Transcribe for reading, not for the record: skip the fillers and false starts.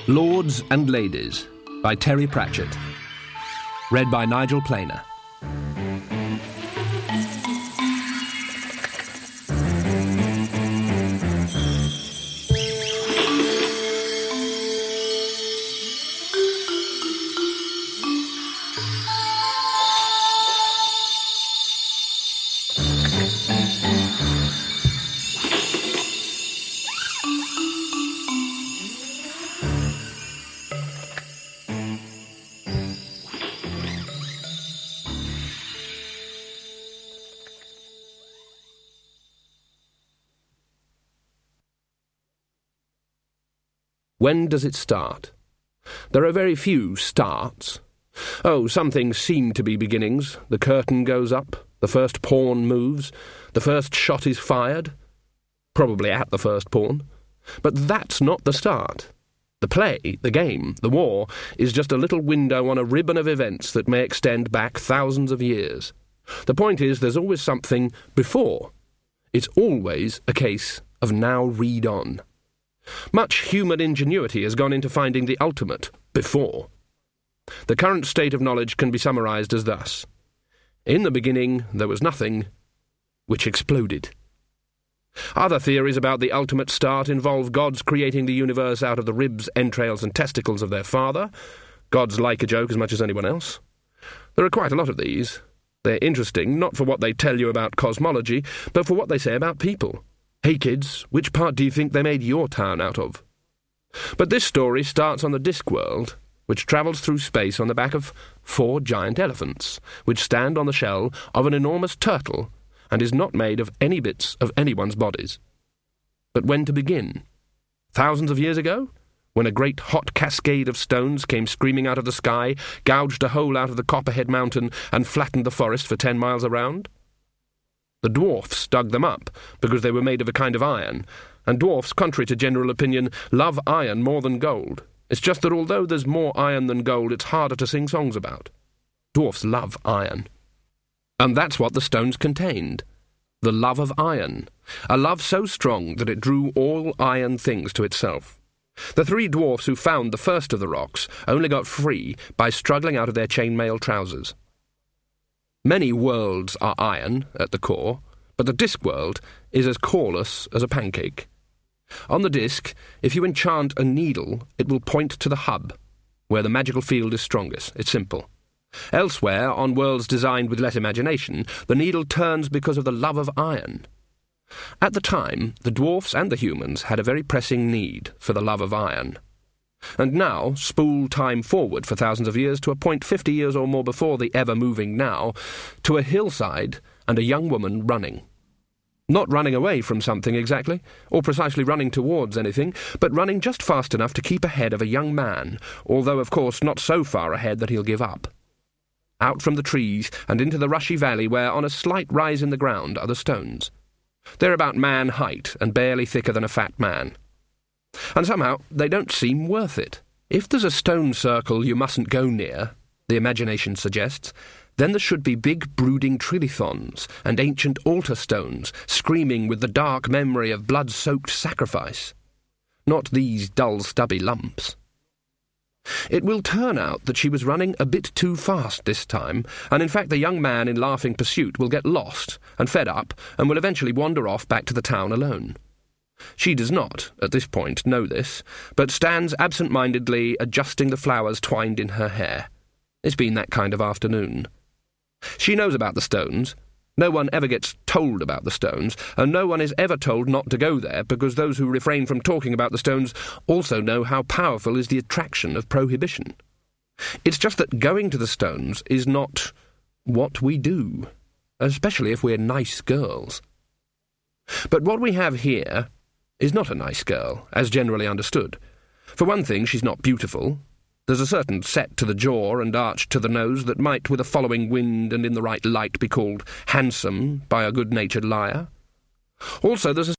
Lords and Ladies by Terry Pratchett. Read by Nigel Planer. When does it start? There are very few starts. Oh, some things seem to be beginnings. The curtain goes up, the first pawn moves, the first shot is fired. Probably at the first pawn. But that's not the start. The play, the game, the war, is just a little window on a ribbon of events that may extend back thousands of years. The point is, there's always something before. It's always a case of now read on. Much human ingenuity has gone into finding the ultimate before. The current state of knowledge can be summarized as thus. In the beginning, there was nothing, which exploded. Other theories about the ultimate start involve gods creating the universe out of the ribs, entrails and testicles of their father. Gods like a joke as much as anyone else. There are quite a lot of these. They're interesting, not for what they tell you about cosmology, but for what they say about people. Hey kids, which part do you think they made your town out of? But this story starts on the Discworld, which travels through space on the back of 4 giant elephants, which stand on the shell of an enormous turtle and is not made of any bits of anyone's bodies. But when to begin? Thousands of years ago? When a great hot cascade of stones came screaming out of the sky, gouged a hole out of the Copperhead Mountain and flattened the forest for 10 miles around? The dwarfs dug them up because they were made of a kind of iron, and dwarfs, contrary to general opinion, love iron more than gold. It's just that although there's more iron than gold, it's harder to sing songs about. Dwarfs love iron. And that's what the stones contained. The love of iron. A love so strong that it drew all iron things to itself. The 3 dwarfs who found the first of the rocks only got free by struggling out of their chainmail trousers. Many worlds are iron at the core, but the Discworld is as coreless as a pancake. On the disc, if you enchant a needle, it will point to the hub, where the magical field is strongest. It's simple. Elsewhere, on worlds designed with less imagination, the needle turns because of the love of iron. At the time, the dwarfs and the humans had a very pressing need for the love of iron. And now, spool time forward for thousands of years to a point 50 years or more before the ever-moving now, to a hillside and a young woman running. Not running away from something exactly, or precisely running towards anything, but running just fast enough to keep ahead of a young man, although, of course, not so far ahead that he'll give up. Out from the trees and into the rushy valley where, on a slight rise in the ground, are the stones. They're about man height and barely thicker than a fat man. And somehow they don't seem worth it. If there's a stone circle you mustn't go near, the imagination suggests, then there should be big brooding trilithons and ancient altar stones screaming with the dark memory of blood-soaked sacrifice. Not these dull, stubby lumps. It will turn out that she was running a bit too fast this time, and in fact the young man in laughing pursuit will get lost and fed up and will eventually wander off back to the town alone. She does not, at this point, know this, but stands absent-mindedly adjusting the flowers twined in her hair. It's been that kind of afternoon. She knows about the stones. No one ever gets told about the stones, and no one is ever told not to go there, because those who refrain from talking about the stones also know how powerful is the attraction of prohibition. It's just that going to the stones is not what we do, especially if we're nice girls. But what we have here is not a nice girl, as generally understood. For one thing, she's not beautiful. There's a certain set to the jaw and arch to the nose that might, with a following wind and in the right light, be called handsome by a good-natured liar. Also, there's a